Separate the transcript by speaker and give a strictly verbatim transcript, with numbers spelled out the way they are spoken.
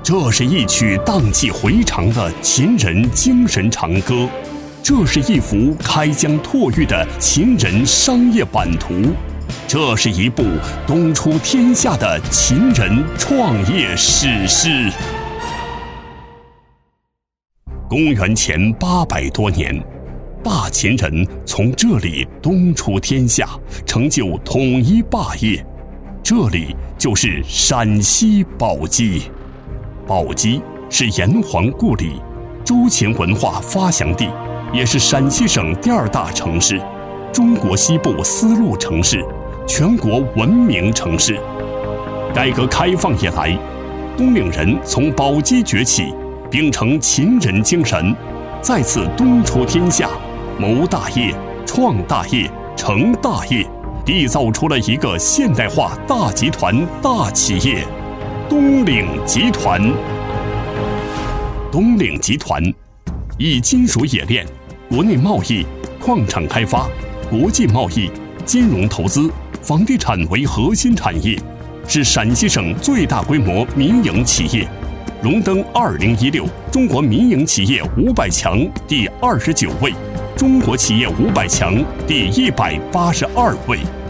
Speaker 1: 这是一曲荡气回肠的秦人精神长歌，这是一幅开疆拓域的秦人商业版图，这是一部东出天下的秦人创业史诗。公元前八百多年，霸秦人从这里东出天下，成就统一霸业。这里就是陕西宝鸡。宝鸡是炎黄故里，周秦文化发祥地，也是陕西省第二大城市，中国西部丝路城市，全国文明城市。改革开放以来，东岭人从宝鸡崛起，秉承秦人精神，再次东出天下，谋大业、创大业、成大业，缔造出了一个现代化大集团、大企业——东岭集团。东岭集团以金属冶炼、国内贸易、矿产开发、国际贸易、金融投资、房地产为核心产业，是陕西省最大规模民营企业，荣登二零一六中国民营企业五百强第二十九位，中国企业五百强第一百八十二位。